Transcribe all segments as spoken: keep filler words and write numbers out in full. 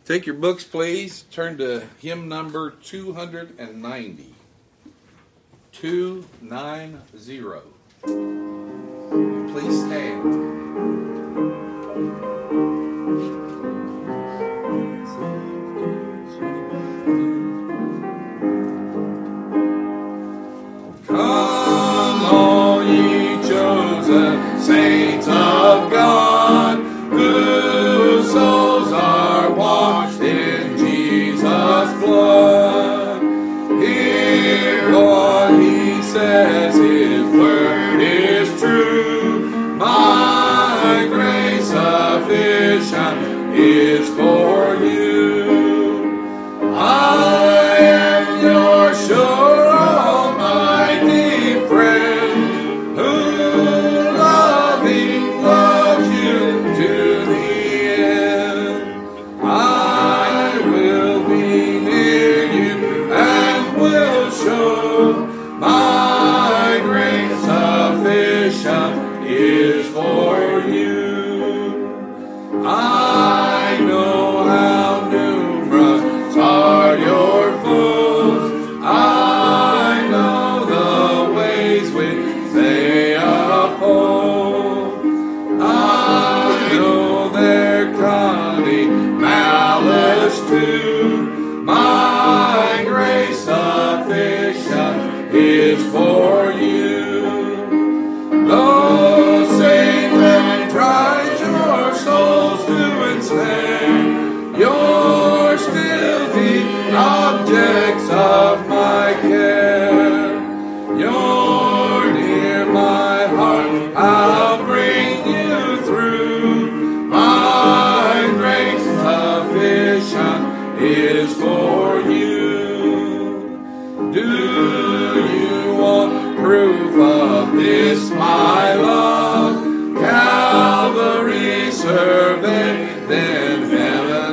Take your books, please. Turn to hymn number two ninety. two ninety. Please stand. Come, all ye chosen saints of God, whose souls are washed in Jesus' blood. Hear what he says, his word is true. My grace sufficient is for you. I am your sure almighty friend, who loving loves you to the end. I will be near you and will show my grace sufficient is for you. I know how numerous are your foes. I know the ways which they oppose. I know their cunning malice too. My grace sufficient is for you. Though Satan tries your souls to ensnare, you're still the objects of my care. You're near my heart, I'll bring you through. My grace sufficient is for you. Do you want proof of this, my love? Calvary survey, then heaven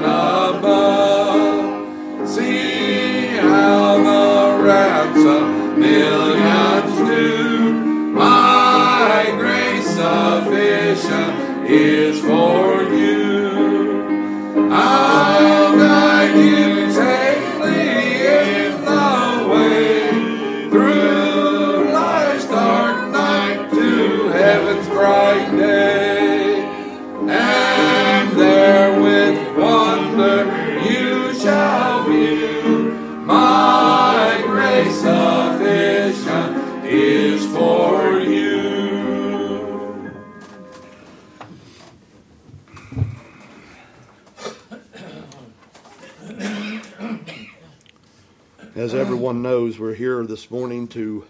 above. See how the ransom millions do. My grace sufficient is for you. I'll guide you safely in the way through life's dark night to heaven's bright day. And there with wonder you shall view. My grace sufficient is for you. As everyone knows, we're here this morning to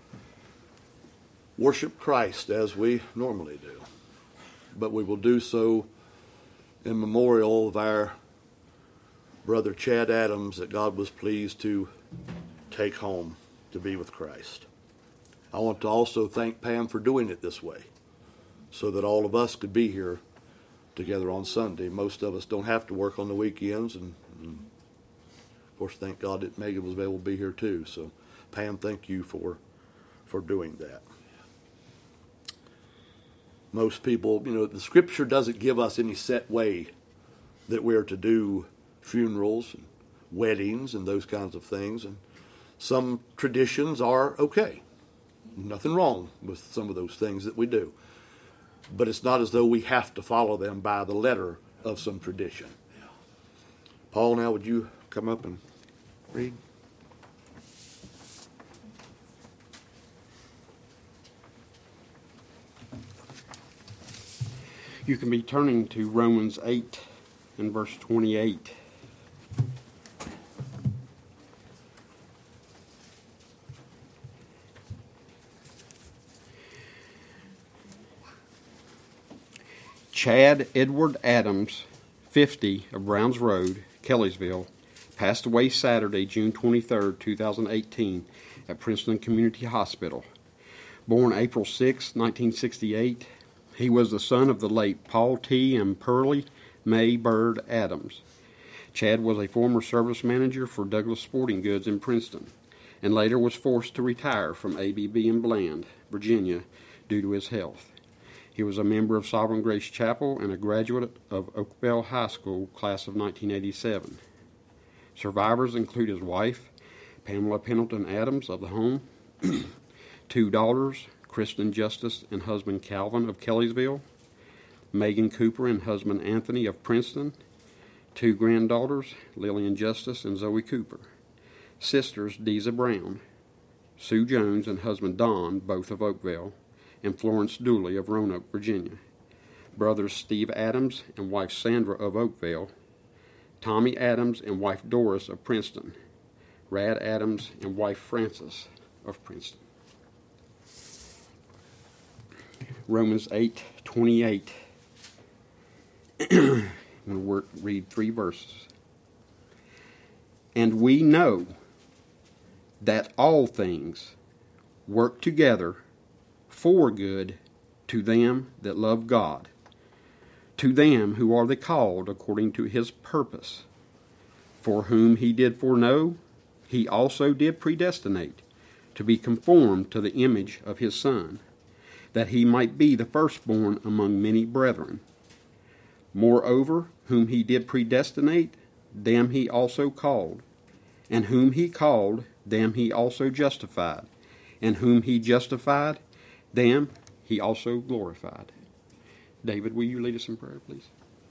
worship Christ as we normally do. But we will do so in memorial of our brother Chad Adams that God was pleased to take home to be with Christ. I want to also thank Pam for doing it this way so that all of us could be here together on Sunday. Most of us don't have to work on the weekends, and, and of course, thank God that Megan was able to be here too. So, Pam, thank you for for doing that. Most people, you know, the Scripture doesn't give us any set way that we're to do funerals and weddings and those kinds of things. And some traditions are okay. Nothing wrong with some of those things that we do. But it's not as though we have to follow them by the letter of some tradition. Paul, now would you come up and read? You can be turning to Romans eight and verse twenty-eight. Chad Edward Adams, fifty, of Browns Road, Kellysville, passed away Saturday, June twenty-third, two thousand eighteen, at Princeton Community Hospital. Born April sixth, nineteen sixty-eight, he was the son of the late Paul T. and Pearlie May Bird Adams. Chad was a former service manager for Douglas Sporting Goods in Princeton, and later was forced to retire from A B B in Bland, Virginia, due to his health. He was a member of Sovereign Grace Chapel and a graduate of Oakville High School, class of nineteen eighty-seven. Survivors include his wife, Pamela Pendleton Adams of the home, two daughters, Kristen Justice and husband Calvin of Kelleysville, Megan Cooper and husband Anthony of Princeton, two granddaughters, Lillian Justice and Zoe Cooper, sisters Deeza Brown, Sue Jones and husband Don, both of Oakville, and Florence Dooley of Roanoke, Virginia, brothers Steve Adams and wife Sandra of Oakville, Tommy Adams and wife Doris of Princeton, Rad Adams and wife Frances of Princeton. Romans eight twenty-eight. I'm going to read three verses. And we know that all things work together for good to them that love God, to them who are the called according to his purpose. For whom he did foreknow, he also did predestinate to be conformed to the image of his Son, that he might be the firstborn among many brethren. Moreover, whom he did predestinate, them he also called. And whom he called, them he also justified. And whom he justified, them he also glorified. David, will you lead us in prayer, please?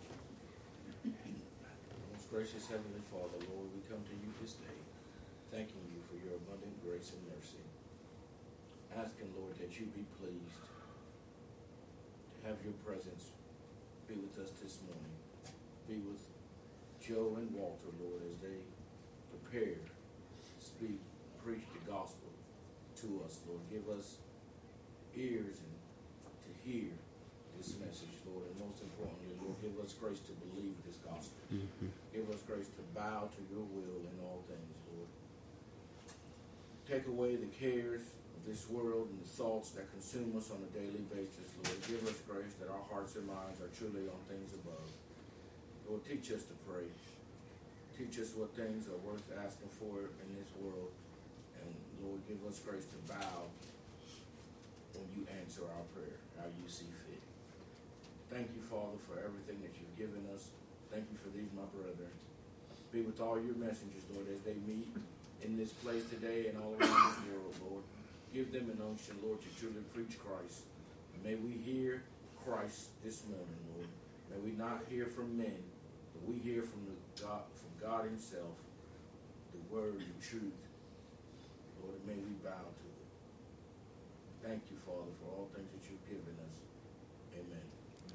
Most gracious Heavenly Father, Lord, we come to you this day, thanking you for your abundant grace and mercy. Asking, Lord, that you be pleased to have your presence be with us this morning. Be with Joe and Walter, Lord, as they prepare to speak, preach the gospel to us, Lord. Give us ears and to hear this message, Lord, and most importantly, Lord, give us grace to believe this gospel. Mm-hmm. Give us grace to bow to your will in all things, Lord. Take away the cares of this world and the thoughts that consume us on a daily basis, Lord. Give us grace that our hearts and minds are truly on things above. Lord, teach us to pray. Teach us what things are worth asking for in this world. And Lord, give us grace to bow when you answer our prayer, how you see fit. Thank you, Father, for everything that you've given us. Thank you for these, my brethren. Be with all your messengers, Lord, as they meet in this place today and all around this world, Lord. Give them an unction, Lord, to truly preach Christ. And may we hear Christ this morning, Lord. May we not hear from men, but we hear from the God, from God himself, the word, the truth. Lord, and may we bow to it. Thank you, Father, for all things that you've given us. Amen.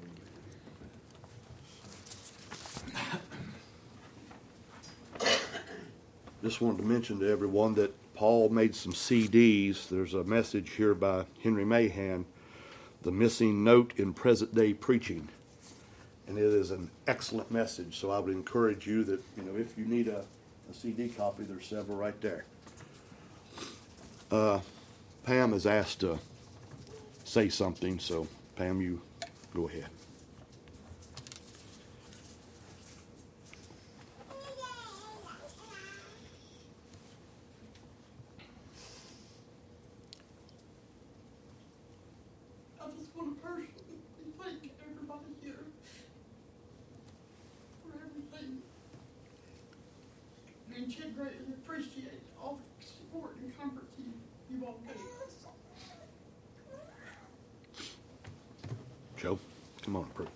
Just wanted to mention to everyone that Paul made some C Ds. There's a message here by Henry Mahan, The Missing Note in Present Day Preaching. And it is an excellent message, so I would encourage you that, you know, if you need a, a C D copy, there's several right there. Uh, Pam is asked to say something, so Pam, you go ahead. I just want to personally thank everybody here for everything. And should greatly appreciate all the support and comfort you, you all gave us. Joe, come on, preach.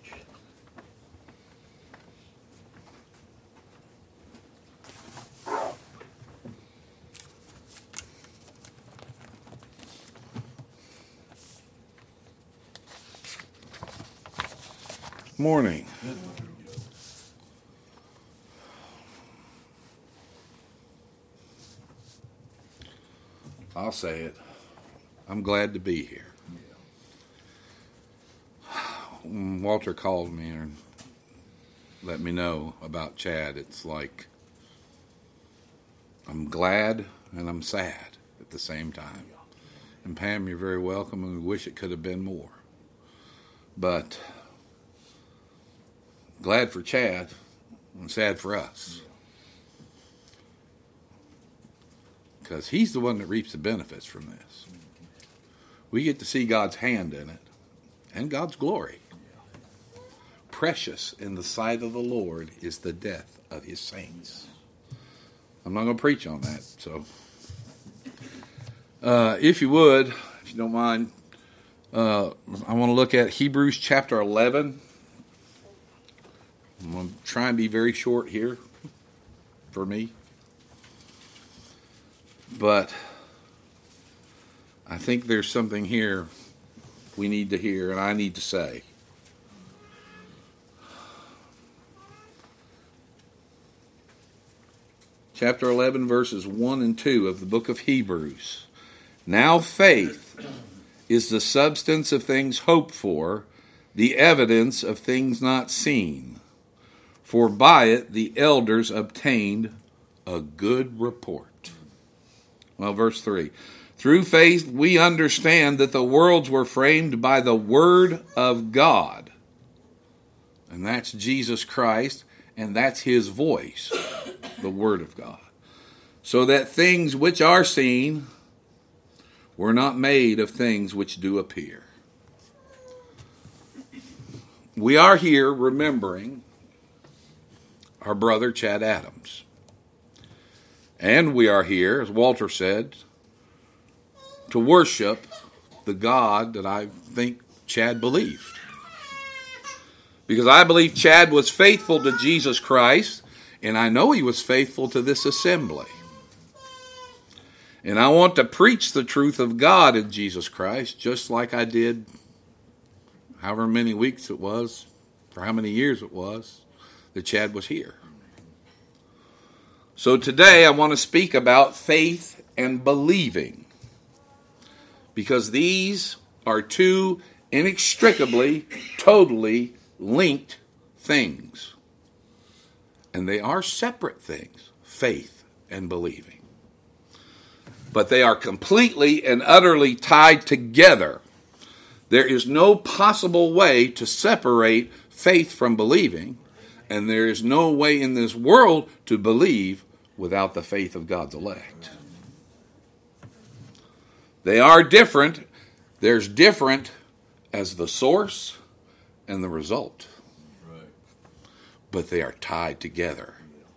Morning. I'll say it. I'm glad to be here. When Walter called me and let me know about Chad, it's like I'm glad and I'm sad at the same time. And Pam, you're very welcome, and we wish it could have been more. But glad for Chad and sad for us. Because he's the one that reaps the benefits from this. We get to see God's hand in it. and God's glory. Precious in the sight of the Lord is the death of his saints. I'm not going to preach on that, so uh, if you would, if you don't mind, uh, I want to look at Hebrews chapter eleven. I'm going to try and be very short here for me, but I think there's something here we need to hear and I need to say. Chapter eleven, verses one and two of the book of Hebrews. Now faith is the substance of things hoped for, the evidence of things not seen. For by it the elders obtained a good report. Well, verse three. Through faith we understand that the worlds were framed by the word of God. And that's Jesus Christ, and that's his voice, the word of God. So that things which are seen were not made of things which do appear. We are here remembering our brother Chad Adams. And we are here, as Walter said, to worship the God that I think Chad believed. Because I believe Chad was faithful to Jesus Christ, and I know he was faithful to this assembly. And I want to preach the truth of God in Jesus Christ, just like I did however many weeks it was, for how many years it was, that Chad was here. So today I want to speak about faith and believing, because these are two inextricably, totally linked things. And they are separate things, faith and believing. But they are completely and utterly tied together. There is no possible way to separate faith from believing, and there is no way in this world to believe without the faith of God's elect. They are different. There's different as the source and the result. Right. But they are tied together.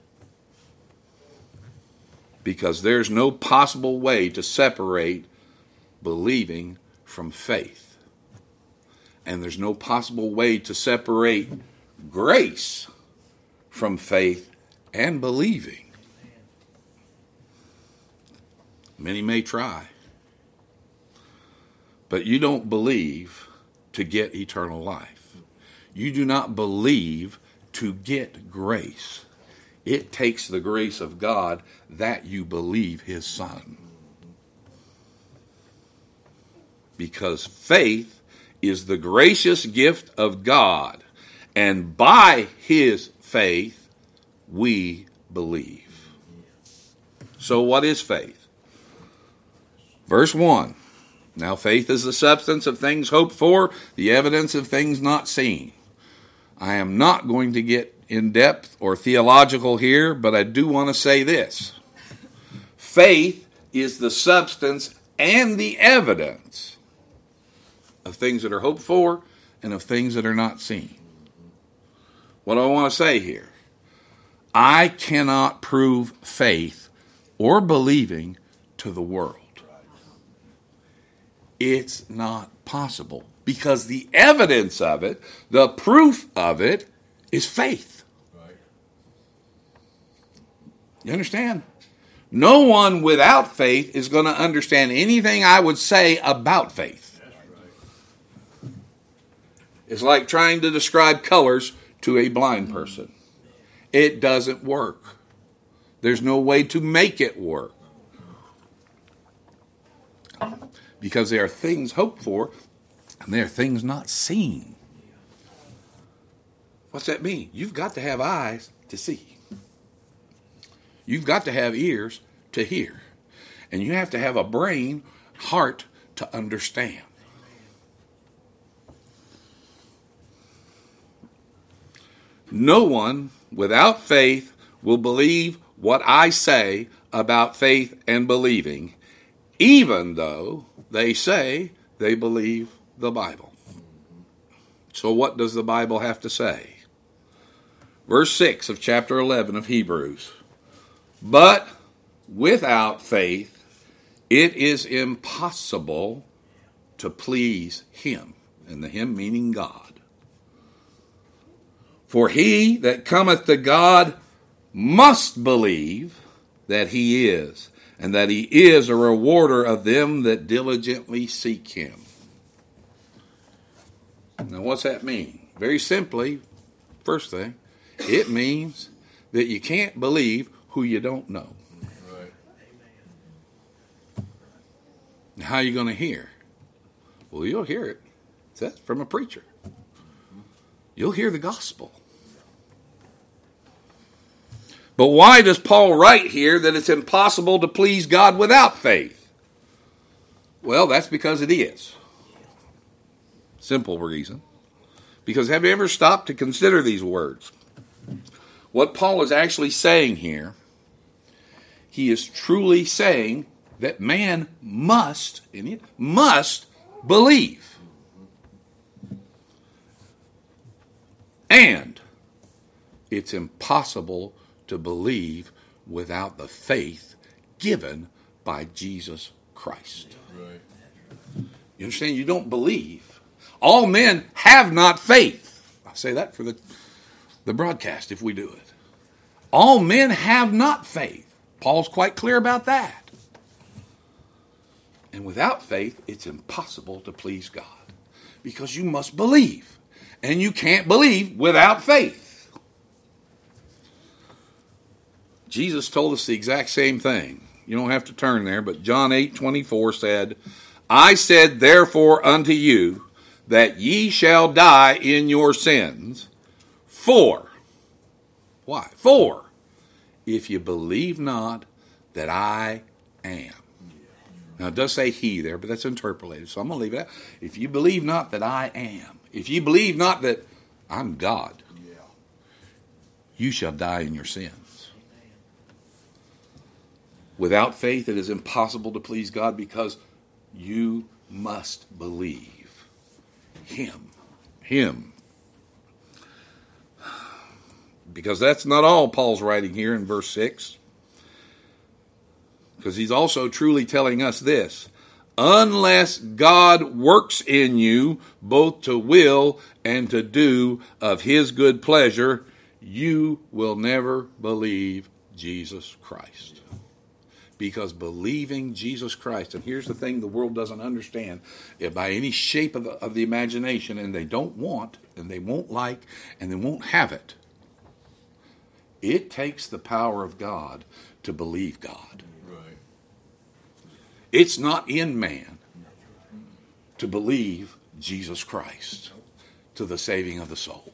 Because there's no possible way to separate believing from faith. And there's no possible way to separate grace from faith and believing. Many may try. But you don't believe to get eternal life. You do not believe to get grace. It takes the grace of God that you believe his Son. Because faith is the gracious gift of God. And by his faith, we believe. So what is faith? Verse one. Now faith is the substance of things hoped for, the evidence of things not seen. I am not going to get in depth or theological here, but I do want to say this. Faith is the substance and the evidence of things that are hoped for and of things that are not seen. What do I want to say here? I cannot prove faith or believing to the world. It's not possible, because the evidence of it, the proof of it, is faith. Right. You understand? No one without faith is going to understand anything I would say about faith. That's right. It's like trying to describe colors to a blind person. It doesn't work. There's no way to make it work. Because there are things hoped for, and there are things not seen. What's that mean? You've got to have eyes to see. You've got to have ears to hear. And you have to have a brain, heart to understand. No one without faith will believe what I say about faith and believing, even though they say they believe the Bible. So what does the Bible have to say? Verse six of chapter eleven of Hebrews. But without faith, it is impossible to please him. And the him meaning God. For he that cometh to God must believe that he is, and that he is a rewarder of them that diligently seek him. Now what's that mean? Very simply, first thing, it means that you can't believe who you don't know. Right. Now, how are you going to hear? Well, you'll hear it. That's from a preacher. You'll hear the gospel. But why does Paul write here that it's impossible to please God without faith? Well, that's because it is. Simple reason. Because have you ever stopped to consider these words? What Paul is actually saying here, he is truly saying that man must, must believe. And it's impossible to believe without the faith given by Jesus Christ. Right. You understand? You don't believe. All men have not faith. I say that for the, the broadcast if we do it. All men have not faith. Paul's quite clear about that. And without faith, it's impossible to please God. Because you must believe. And you can't believe without faith. Jesus told us the exact same thing. You don't have to turn there, but John eight twenty-four said, I said therefore unto you, that ye shall die in your sins, for, why? For, if you believe not that I am. Now it does say he there, but that's interpolated, so I'm going to leave it out. If you believe not that I am, if you believe not that I'm God, you shall die in your sins. Without faith, it is impossible to please God because you must believe Him. Him. Because that's not all Paul's writing here in verse six. Because he's also truly telling us this. Unless God works in you both to will and to do of His good pleasure, you will never believe Jesus Christ. Because believing Jesus Christ, and here's the thing the world doesn't understand, by any shape of the, of the imagination, and they don't want, and they won't like, and they won't have it, it takes the power of God to believe God. Right. It's not in man to believe Jesus Christ to the saving of the soul.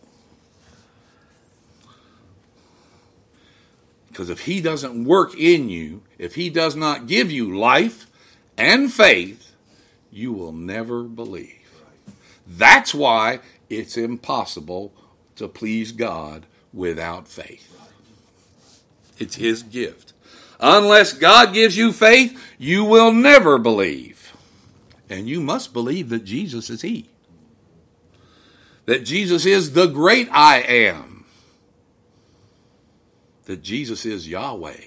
Because if He doesn't work in you, if He does not give you life and faith, you will never believe. That's why it's impossible to please God without faith. It's His gift. Unless God gives you faith, you will never believe. And you must believe that Jesus is He. That Jesus is the great I am. That Jesus is Yahweh,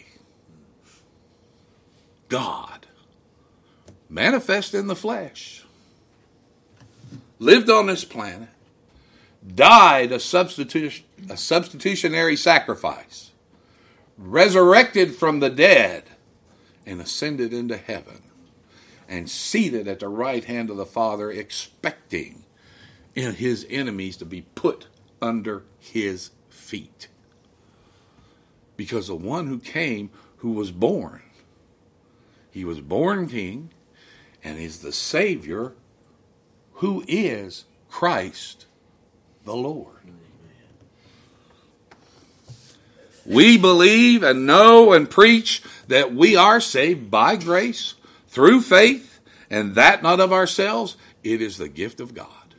God, manifest in the flesh, lived on this planet, died a, substitu- a substitutionary sacrifice, resurrected from the dead, and ascended into heaven, and seated at the right hand of the Father, expecting in His enemies to be put under His feet. Because the one who came, who was born, He was born king, and is the Savior, who is Christ the Lord. We believe and know and preach that we are saved by grace, through faith, and that not of ourselves. It is the gift of God.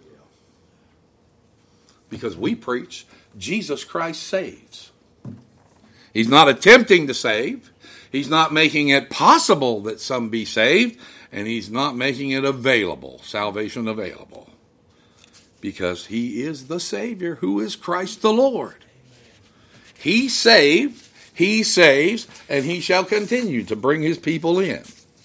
Because we preach Jesus Christ saves. He's not attempting to save. He's not making it possible that some be saved. And He's not making it available, salvation available. because he is the Savior, who is Christ the Lord. He saved, he saves, and he shall continue to bring his people in.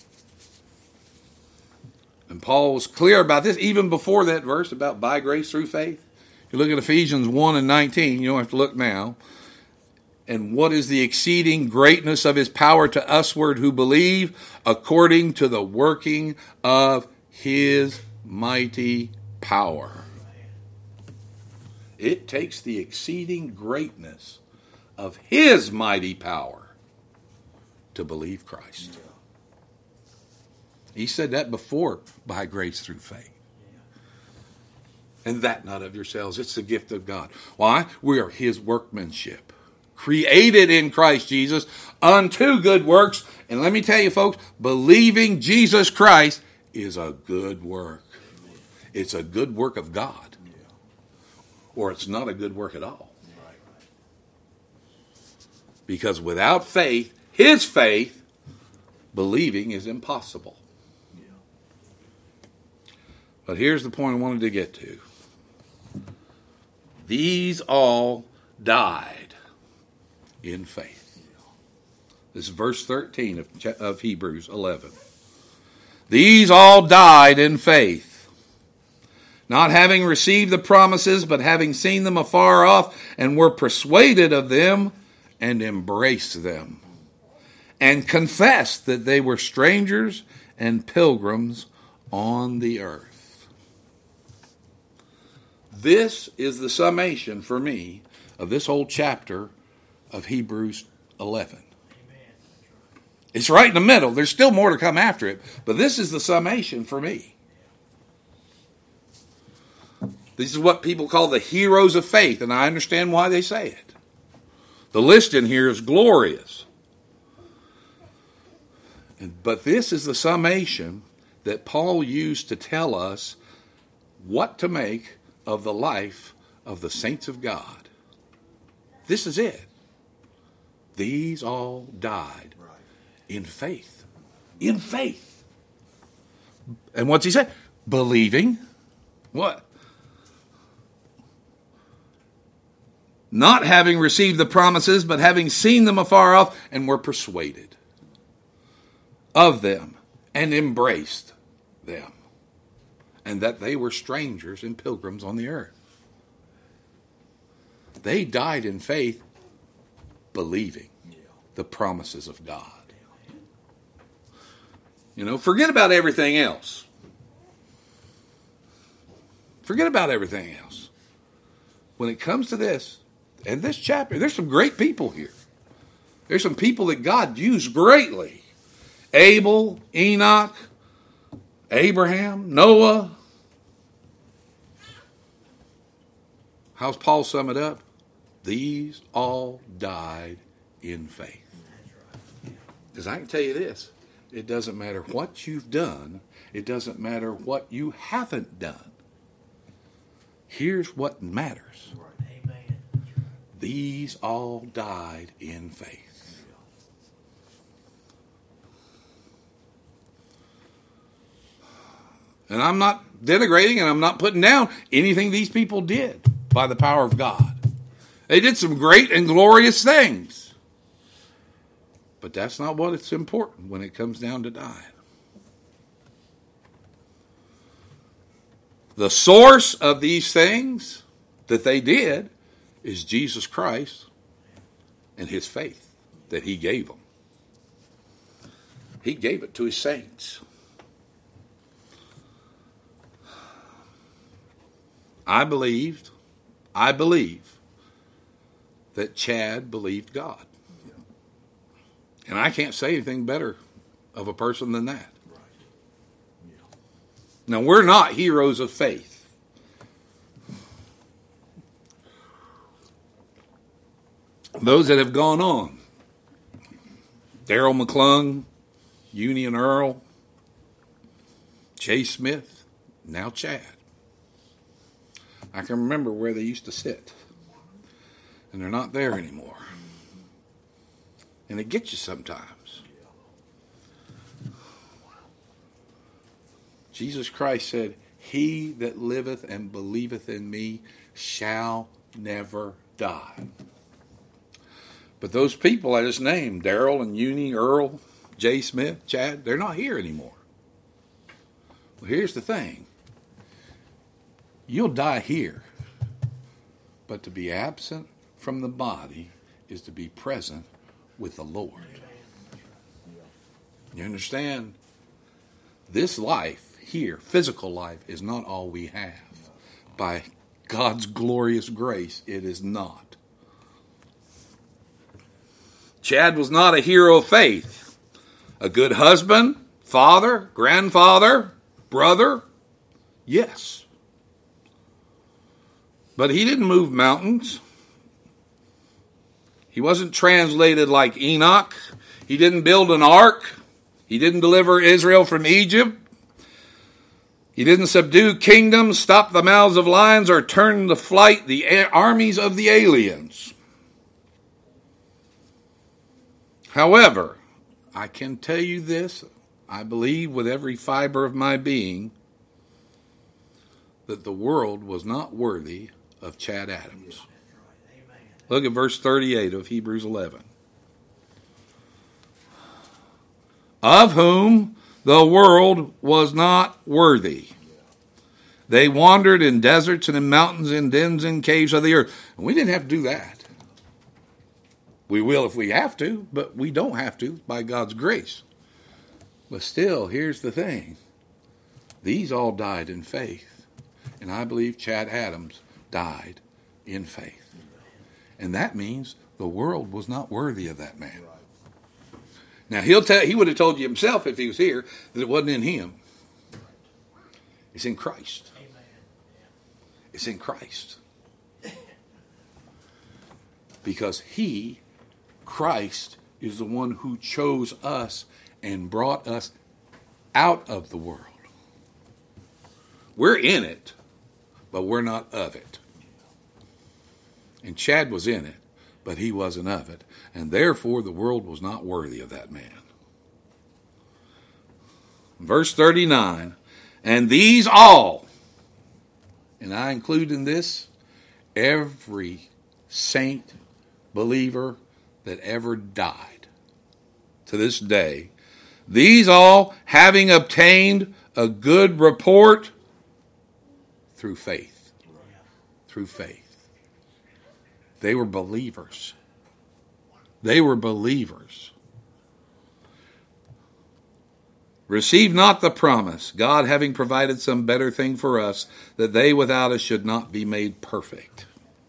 And Paul was clear about this even before that verse about by grace through faith. You look at Ephesians one and nineteen, you don't have to look now. And what is the exceeding greatness of his power to usward who believe, according to the working of his mighty power. It takes the exceeding greatness of his mighty power to believe Christ. He said that before, by grace through faith. And that not of yourselves, it's the gift of God. Why? We are his workmanship, created in Christ Jesus unto good works. And let me tell you, folks, believing Jesus Christ is a good work. It's a good work of God. Or it's not a good work at all. Because without faith, his faith, believing is impossible. But here's the point I wanted to get to. These all died in faith. This is verse thirteen of, of Hebrews eleven. These all died in faith, not having received the promises, but having seen them afar off, and were persuaded of them, and embraced them, and confessed that they were strangers and pilgrims on the earth. This is the summation for me of this whole chapter of Hebrews eleven. It's right in the middle. There's still more to come after it, but this is the summation for me. This is what people call the heroes of faith, and I understand why they say it. The list in here is glorious. But this is the summation that Paul used to tell us what to make of the life of the saints of God. This is it. These all died in faith. In faith. And what's he say? Believing. What? Not having received the promises, but having seen them afar off, and were persuaded of them, and embraced them, and that they were strangers and pilgrims on the earth. They died in faith, believing the promises of God. You know, forget about everything else. Forget about everything else. When it comes to this, and this chapter, there's some great people here. There's some people that God used greatly. Abel, Enoch, Abraham, Noah. How's Paul sum it up? These all died in faith. Because I can tell you this, it doesn't matter what you've done. It doesn't matter what you haven't done. Here's what matters. Amen. These all died in faith. And I'm not denigrating and I'm not putting down anything these people did by the power of God. They did some great and glorious things. But that's not what it's important when it comes down to dying. The source of these things that they did is Jesus Christ and his faith that he gave them. He gave it to his saints. I believed, I believe that Chad believed God. And I can't say anything better of a person than that. Now, we're not heroes of faith. Those that have gone on, Daryl McClung, Union Earl, Chase Smith, now Chad. I can remember where they used to sit. And they're not there anymore. And it gets you sometimes. Jesus Christ said, he that liveth and believeth in me shall never die. But those people I just named, Daryl and Uni, Earl, Jay Smith, Chad, they're not here anymore. Well, here's the thing. You'll die here. But to be absent from the body is to be present with the Lord. You understand? This life here, physical life, is not all we have. By God's glorious grace, it is not. Chad was not a hero of faith. A good husband, father, grandfather, brother, yes. But he didn't move mountains. He wasn't translated like Enoch. He didn't build an ark. He didn't deliver Israel from Egypt. He didn't subdue kingdoms, stop the mouths of lions, or turn to flight the armies of the aliens. However, I can tell you this, I believe with every fiber of my being, that the world was not worthy of Chad Adams. Look at verse thirty-eight of Hebrews eleven. Of whom the world was not worthy. They wandered in deserts and in mountains, in dens and caves of the earth. And we didn't have to do that. We will if we have to, but we don't have to by God's grace. But still, here's the thing. These all died in faith. And I believe Chad Adams died in faith. And that means the world was not worthy of that man. Now, he'll tell, he would have told you himself if he was here that it wasn't in him. It's in Christ. It's in Christ. Because he, Christ, is the one who chose us and brought us out of the world. We're in it, but we're not of it. And Chad was in it, but he wasn't of it. And therefore, the world was not worthy of that man. Verse thirty-nine, and these all, and I include in this every saint, believer that ever died to this day, these all having obtained a good report through faith. Through faith. They were believers. They were believers. Receive not the promise, God having provided some better thing for us, that they without us should not be made perfect.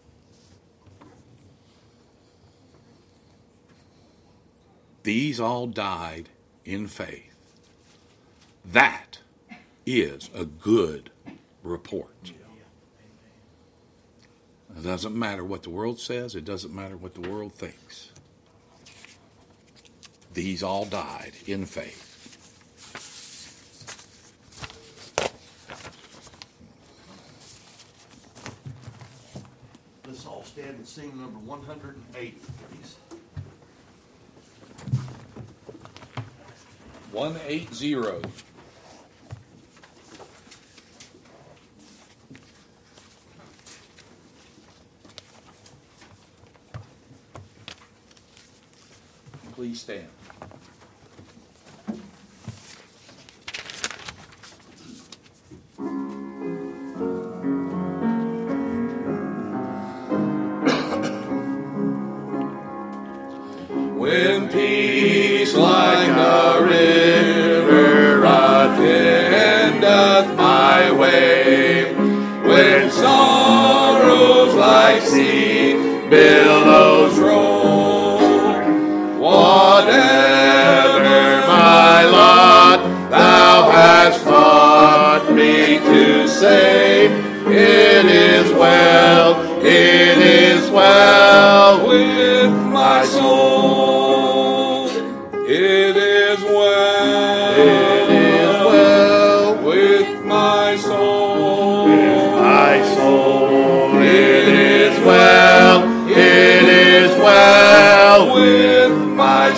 These all died in faith. That is a good report. It doesn't matter what the world says. It doesn't matter what the world thinks. These all died in faith. Let's all stand and sing number one hundred eighty, please. one eighty. Please stand. When peace like a river attendeth my way, when sorrows like sea billows roll, whatever my lot thou hast taught me to say, it is well, it is well with my soul. It is well, it is well with my soul. With my soul, it is well, it is well with my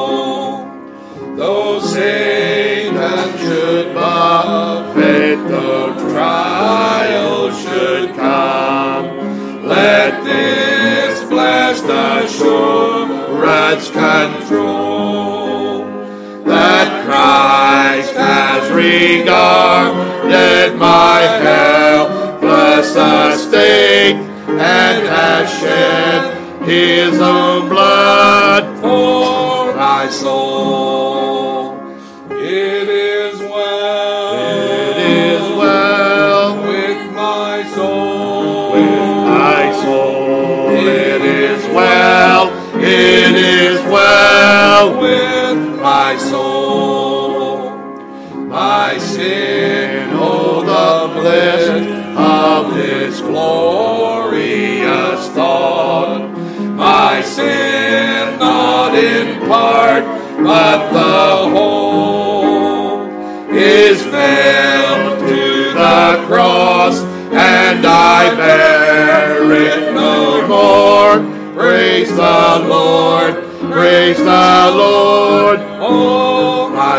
soul. Though Satan should buffet the Spirit's control, that Christ has regarded my helpless estate and has shed His own blood for my soul. It is well, it is well with my soul, with my soul. It is well, it is well with my soul. My sin, oh the bliss of this glorious thought. My sin, not in part, but the whole, is nailed to the cross, and I bear it no more. Praise the Lord, praise the Lord, oh my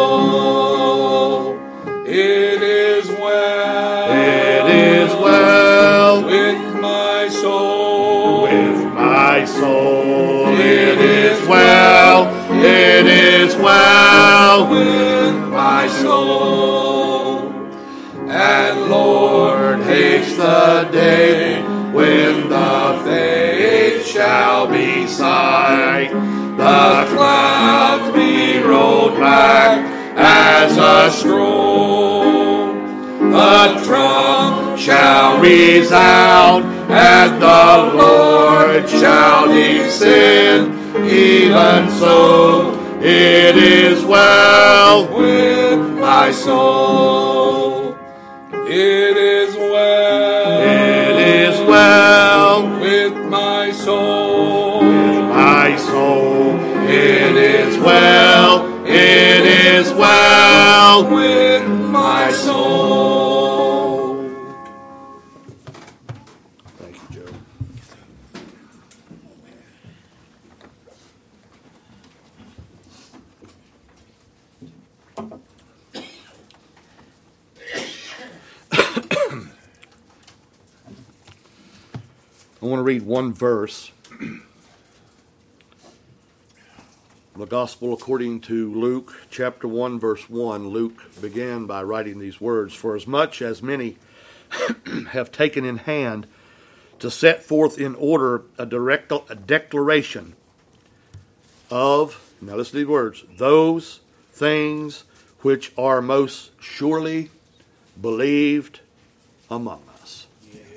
soul. It is well, it is well with my soul, with my soul. It is well, it is well with my soul. And Lord, haste the day when the faith shall be sight, the clouds be rolled back as a scroll, the trump shall resound, and the Lord shall descend. Even so, it is well with my soul. It is well, it is well with my soul, with my soul. It is well, it is well with my soul. Thank you, Joe. I want to read one verse. The Gospel according to Luke, chapter one, verse one. Luke began by writing these words, "For as much as many have taken in hand to set forth in order a direct a declaration of," now listen to these words, "those things which are most surely believed among us."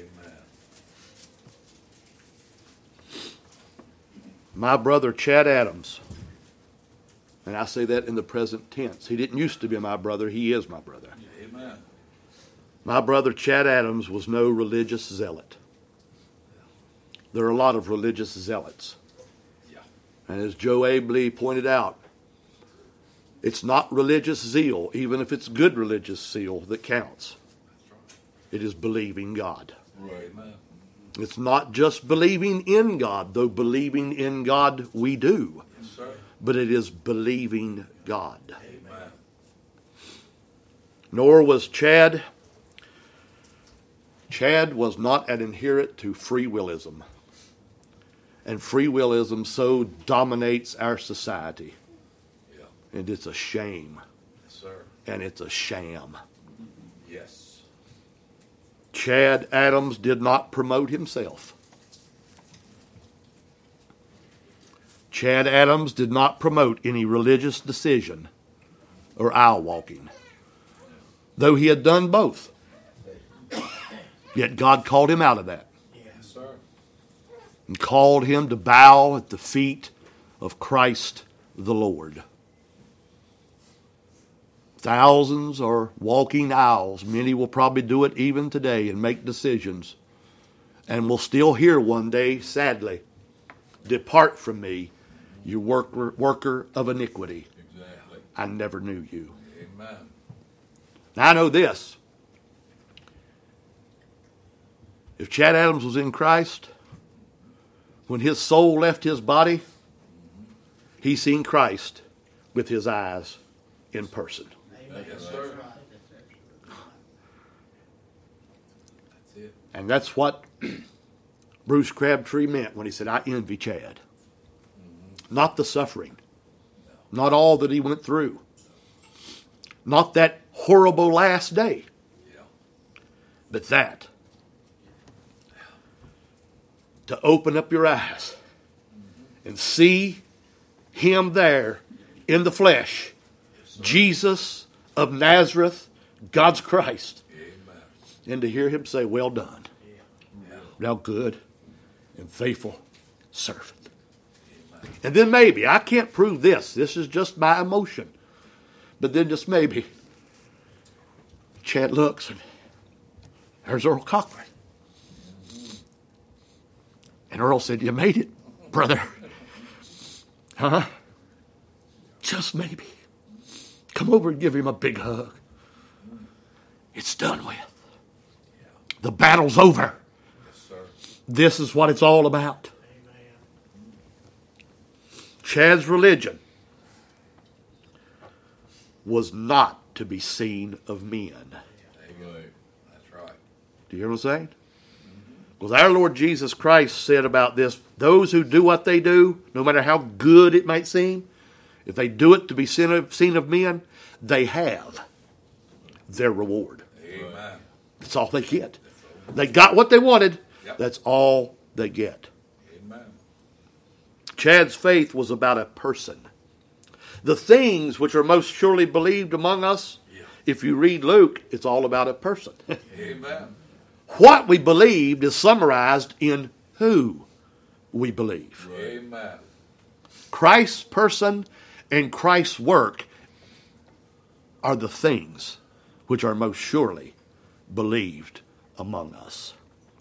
My brother Chad Adams, and I say that in the present tense. He didn't used to be my brother. He is my brother. Amen. My brother Chad Adams was no religious zealot. There are a lot of religious zealots. Yeah. And as Joe Abley pointed out, it's not religious zeal, even if it's good religious zeal, that counts. That's right. It is believing God. Right. Amen. It's not just believing in God, though believing in God we do. Yes, sir. But it is believing God. Amen. Nor was Chad. Chad was not an adherent to free willism. And free willism so dominates our society. Yeah. And it's a shame. Yes, sir. And it's a sham. Yes. Chad Adams did not promote himself. Chad Adams did not promote any religious decision or aisle walking, though he had done both. Yet God called him out of that. Yes, sir. And called him to bow at the feet of Christ the Lord. Thousands are walking aisles. Many will probably do it even today and make decisions. And will still hear one day, sadly, "Depart from me, you worker, worker of iniquity. Exactly. I never knew you." Amen. Now I know this. If Chad Adams was in Christ, when his soul left his body, he seen Christ with his eyes in person. Yes, sir. That's it. And that's what Bruce Crabtree meant when he said, "I envy Chad." Not the suffering. Not all that he went through. Not that horrible last day. But that. To open up your eyes and see him there in the flesh. Jesus of Nazareth, God's Christ. Amen. And to hear him say, well done. Yeah. Thou good and faithful servant. Amen. And then maybe, I can't prove this. This is just my emotion. But then just maybe, Chad looks and there's Earl Cochran. And Earl said, you made it, brother. Huh? Just maybe. Come over and give him a big hug. It's done with. The battle's over. Yes, sir. This is what it's all about. Amen. Chad's religion was not to be seen of men. Amen. That's right. Do you hear what I'm saying? Because our Lord Jesus Christ said about this, those who do what they do, no matter how good it might seem, if they do it to be seen of, seen of men, they have their reward. Amen. That's all they get. They got what they wanted. Yep. That's all they get. Amen. Chad's faith was about a person. The things which are most surely believed among us, yeah. If you read Luke, it's all about a person. Amen. What we believed is summarized in who we believe. Amen. Christ's person and Christ's work are the things which are most surely believed among us.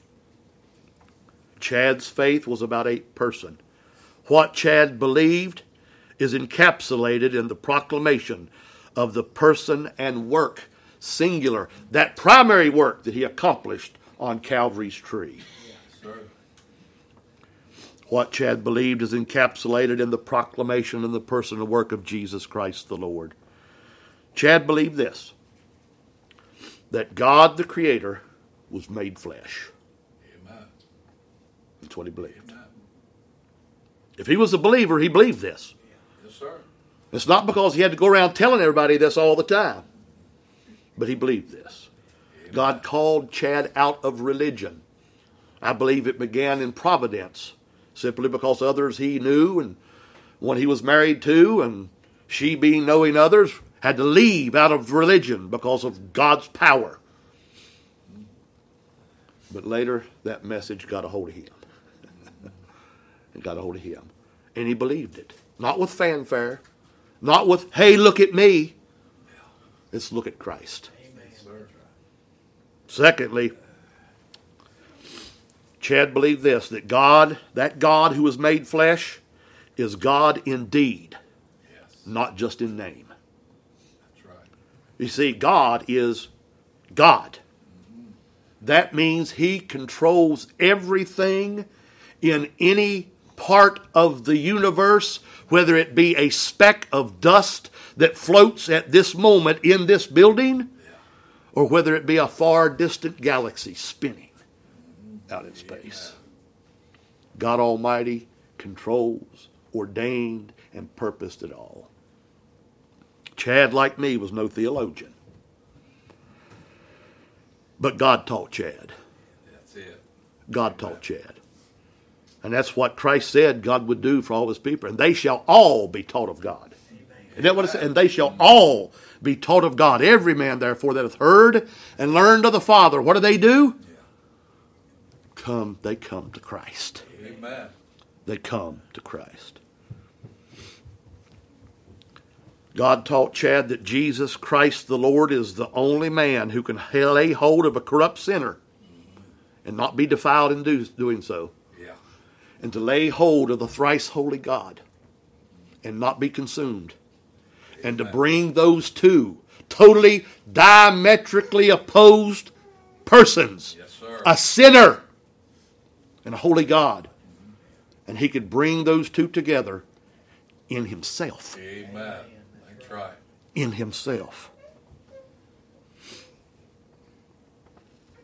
Chad's faith was about a person. What Chad believed is encapsulated in the proclamation of the person and work, singular, that primary work that he accomplished on Calvary's tree. Yes, sir. What Chad believed is encapsulated in the proclamation and the person and work of Jesus Christ the Lord. Chad believed this, that God the Creator was made flesh. Amen. That's what he believed. Amen. If he was a believer, he believed this. Yes, sir. It's not because he had to go around telling everybody this all the time, but he believed this. Amen. God called Chad out of religion. I believe it began in providence, simply because others he knew and one he was married to, and she, being knowing others, had to leave out of religion because of God's power. But later, that message got a hold of him. It got a hold of him. And he believed it. Not with fanfare. Not with, hey, look at me. Let's look at Christ. Amen, sir. Secondly, Chad believed this, that God, that God who was made flesh, is God indeed, Yes. not just in name. That's right. You see, God is God. Mm-hmm. That means he controls everything in any part of the universe, whether it be a speck of dust that floats at this moment in this building, yeah. or whether it be a far distant galaxy spinning mm-hmm. out in space. Yeah. God Almighty controls, ordained, and purposed it all. Chad, like me, was no theologian. But God taught Chad. That's it. God taught Chad. And that's what Christ said God would do for all his people. And they shall all be taught of God. Amen. Isn't that what it said? And they shall all be taught of God. Every man, therefore, that hath heard and learned of the Father. What do they do? Yeah. Come, they come to Christ. Amen. They come to Christ. God taught Chad that Jesus Christ the Lord is the only man who can lay hold of a corrupt sinner and not be defiled in do, doing so. Yeah. And to lay hold of the thrice holy God and not be consumed. Amen. And to bring those two totally diametrically opposed persons, yes, sir. A sinner and a holy God. And he could bring those two together in himself. Amen. That's right. In himself.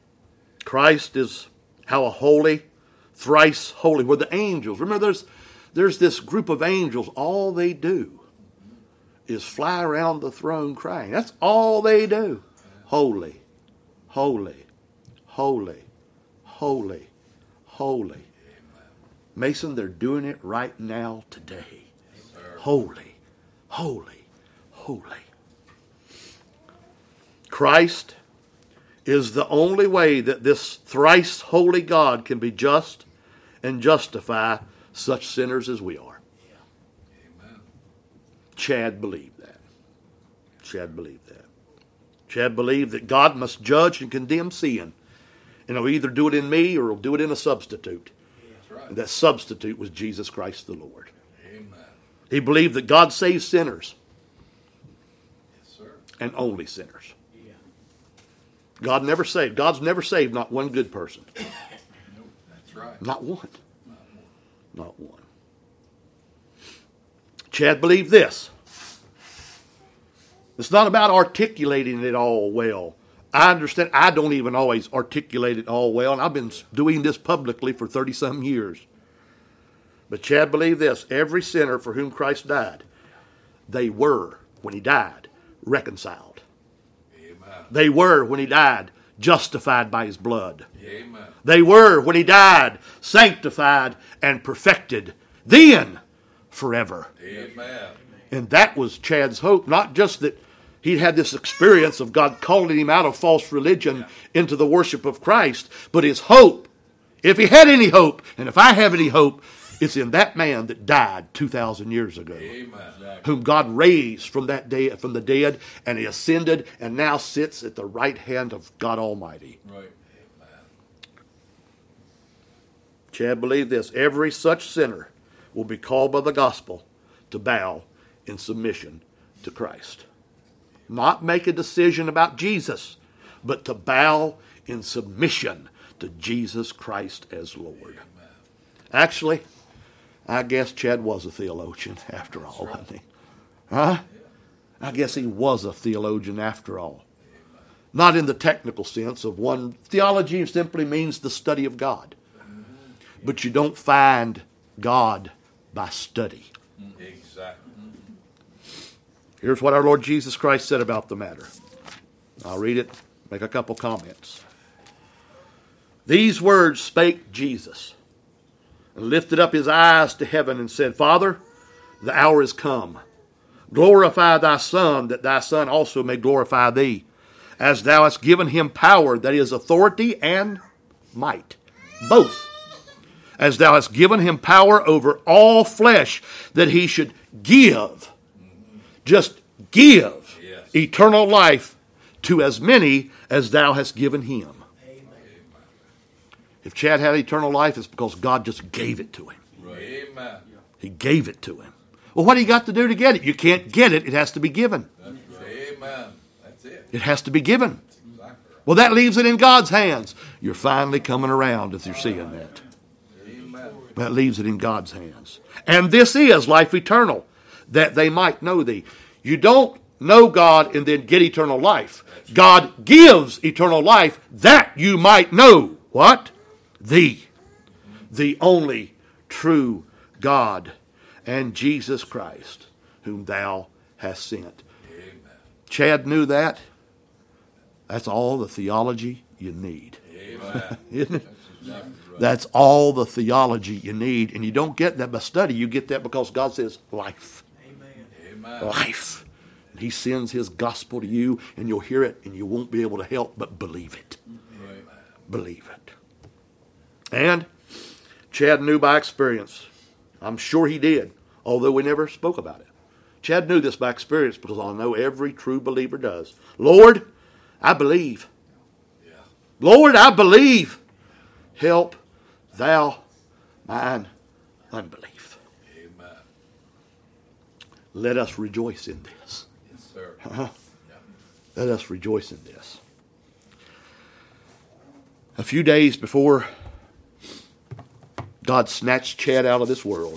Christ is how a holy, thrice holy, were the angels. Remember, there's there's this group of angels, all they do is fly around the throne crying. That's all they do. Holy, holy, holy, holy, holy. Mason, they're doing it right now today. Holy, holy, holy. Christ is the only way that this thrice holy God can be just and justify such sinners as we are. Amen. Chad believed that. Chad believed that. Chad believed that God must judge and condemn sin. And he'll either do it in me or he'll do it in a substitute. That's right. And that substitute was Jesus Christ the Lord. Amen. He believed that God saves sinners Yes, sir. and only sinners. Yeah. God never saved. God's never saved not one good person. Nope. That's right. Not one. Not one. Not one. Chad believed this. It's not about articulating it all well. I understand. I don't even always articulate it all well, and I've been doing this publicly for thirty-some years. But Chad believed this. Every sinner for whom Christ died, they were, when he died, reconciled. Amen. They were, when he died, justified by his blood. Amen. They were, when he died, sanctified and perfected. Then, forever. Amen. And that was Chad's hope. Not just that he had this experience of God calling him out of false religion into the worship of Christ, but his hope, if he had any hope, and if I have any hope, it's in that man that died two thousand years ago. Amen. Whom God raised from that day from the dead, and he ascended and now sits at the right hand of God Almighty. Right. Amen. Chad believed this. Every such sinner will be called by the gospel to bow in submission to Christ. Not make a decision about Jesus, but to bow in submission to Jesus Christ as Lord. Actually, I guess Chad was a theologian after all, wasn't he? Huh? I guess he was a theologian after all. Not in the technical sense of one. Theology simply means the study of God. But you don't find God by study. Exactly. Here's what our Lord Jesus Christ said about the matter. I'll read it, make a couple comments. These words spake Jesus, and lifted up his eyes to heaven and said, Father, the hour is come. Glorify thy Son, that thy Son also may glorify thee, as thou hast given him power, that is, authority and might, both. As thou hast given him power over all flesh, that he should give, just give, Yes. eternal life to as many as thou hast given him. If Chad had eternal life, it's because God just gave it to him. Right. Amen. He gave it to him. Well, what do you got to do to get it? You can't get it. It has to be given. That's right. Amen. That's it. It has to be given. Exactly right. Well, that leaves it in God's hands. You're finally coming around if you're seeing that. Amen. That leaves it in God's hands. And this is life eternal, that they might know thee. You don't know God and then get eternal life. God gives eternal life that you might know what? Thee. The only true God and Jesus Christ, whom thou hast sent. Amen. Chad knew that. That's all the theology you need. Amen. Isn't it? That's exactly right. That's all the theology you need. And you don't get that by study. You get that because God says life. Amen. Life. And he sends his gospel to you, and you'll hear it, and you won't be able to help but believe it. Right. Believe it. And Chad knew by experience. I'm sure he did, although we never spoke about it. Chad knew this by experience because I know every true believer does. Lord, I believe. Yeah. Lord, I believe. Help thou mine unbelief. Amen. Let us rejoice in this. Yes, sir. Uh-huh. Let us rejoice in this. A few days before God snatched Chad out of this world,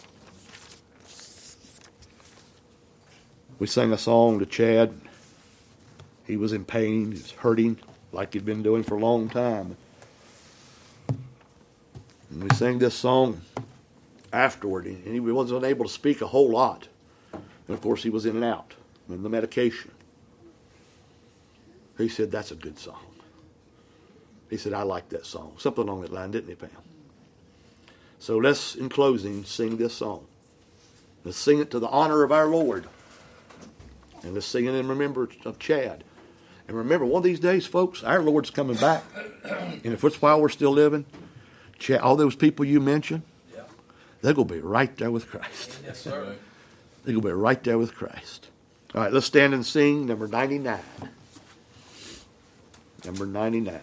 we sang a song to Chad. He was in pain. He was hurting like he'd been doing for a long time. And we sang this song. afterward, and he wasn't able to speak a whole lot. And of course, he was in and out in the medication. He said, "That's a good song." He said, "I like that song." Something along that line, didn't he, Pam? So let's, in closing, sing this song. Let's sing it to the honor of our Lord. And let's sing it in remembrance of Chad. And remember, one of these days, folks, our Lord's coming back. And if it's while we're still living, Chad, all those people you mentioned, yeah, they're going to be right there with Christ. Yes, sir. They're going to be right there with Christ. All right, let's stand and sing number ninety-nine. Number ninety-nine.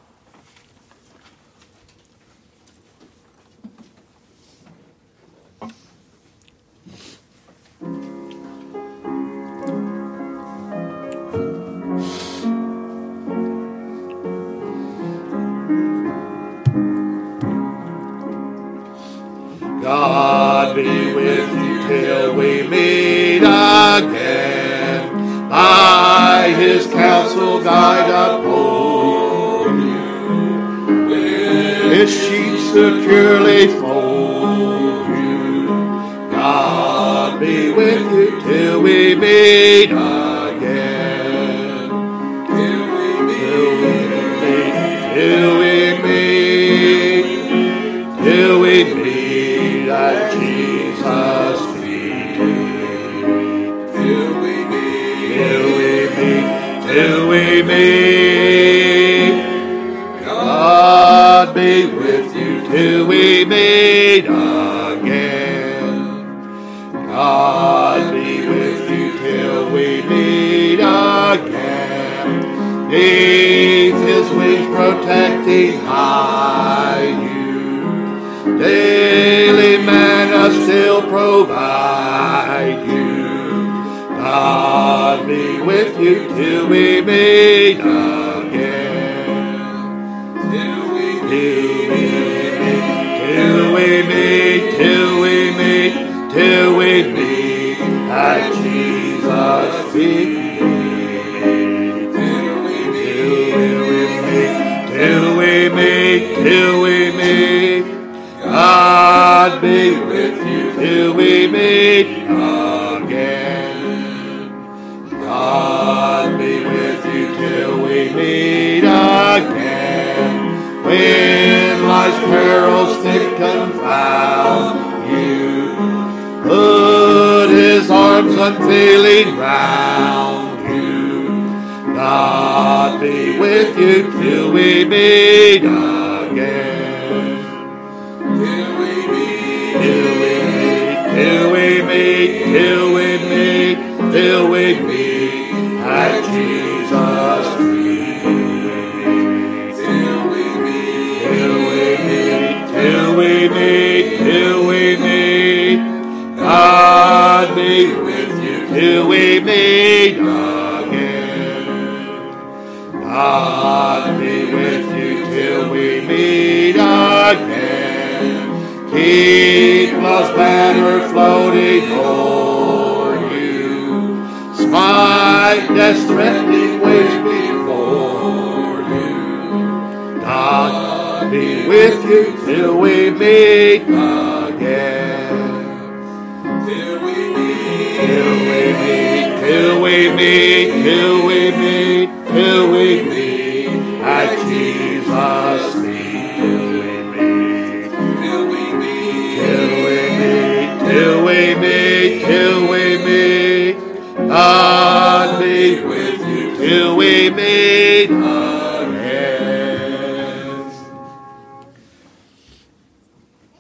God be with you till we meet again. By his counsel guide uphold you. His sheep securely fold you. God be with you till we meet again. Till we meet, till we meet, till we meet at Jesus' feet. Till we meet, till we meet, till we meet. God be with you till we meet again. God be with you till we meet again. Neath his wings protecting hide you. Daily manna still provide you. God be with you till we meet again. Till we meet, till we meet, till we meet, till we meet at Jesus' feet. Till we meet, till we meet, till we meet. God be with you till we meet again. God be with you till we meet again. When life's perils thick confound you, put his arms unfailing round you. God be with you till we meet again. Till we meet, till we meet, till we meet, till we meet, till we meet at Jesus' feet. Till we meet, till we meet, till we meet, till we meet. God be with you till we meet again. God be with you till we meet again. Keep love's banner floating o'er you. Smite death's threatening waves before you. God be with you till we meet again. Till we meet, till we meet, till we meet, till we meet, till we meet at Jesus' feet. Till we meet, till we meet, God be with you till we meet.